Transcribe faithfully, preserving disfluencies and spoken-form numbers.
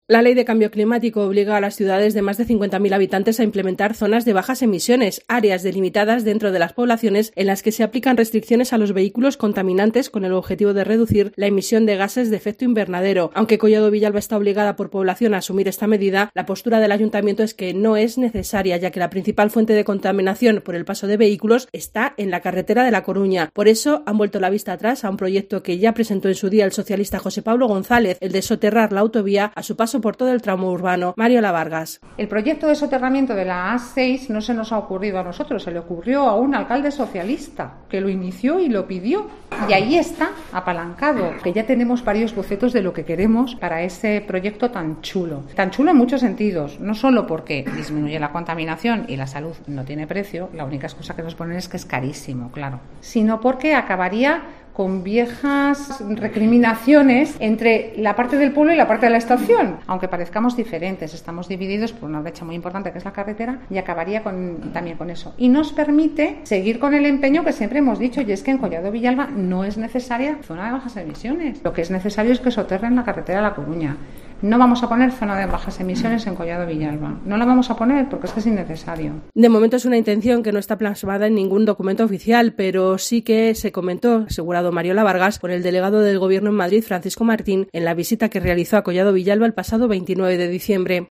La Ley de Cambio Climático obliga a las ciudades de más de cincuenta mil habitantes a implementar zonas de bajas emisiones, áreas delimitadas dentro de las poblaciones en las que se aplican restricciones a los vehículos contaminantes con el objetivo de reducir la emisión de gases de efecto invernadero. Aunque Collado Villalba está obligada por población a asumir esta medida, la postura del ayuntamiento es que no es necesaria, ya que la principal fuente de contaminación por el paso de vehículos está en la carretera de La Coruña. Por eso han vuelto la vista atrás a un proyecto que ya presentó en su día el socialista José Pablo González, el de soterrar la autovía a su paso por todo el tramo urbano. Mariola Vargas. El proyecto de soterramiento de la A seis no se nos ha ocurrido a nosotros, se le ocurrió a un alcalde socialista que lo inició y lo pidió. Y ahí está, apalancado, que ya tenemos varios bocetos de lo que queremos para ese proyecto tan chulo. Tan chulo en muchos sentidos, no solo porque disminuye la contaminación y la salud no tiene precio, la única excusa que nos ponen es que es carísimo, claro, sino porque acabaría con viejas recriminaciones entre la parte del pueblo y la parte de la estación. Aunque parezcamos diferentes, estamos divididos por una brecha muy importante que es la carretera y acabaría con, también con eso. Y nos permite seguir con el empeño que siempre hemos dicho, y es que en Collado Villalba no es necesaria zona de bajas emisiones. Lo que es necesario es que soterren la carretera de La Coruña. No vamos a poner zona de bajas emisiones en Collado Villalba. No la vamos a poner porque es que es innecesario. De momento es una intención que no está plasmada en ningún documento oficial, pero sí que se comentó, asegurado Mariola Vargas, por el delegado del Gobierno en Madrid, Francisco Martín, en la visita que realizó a Collado Villalba el pasado veintinueve de diciembre.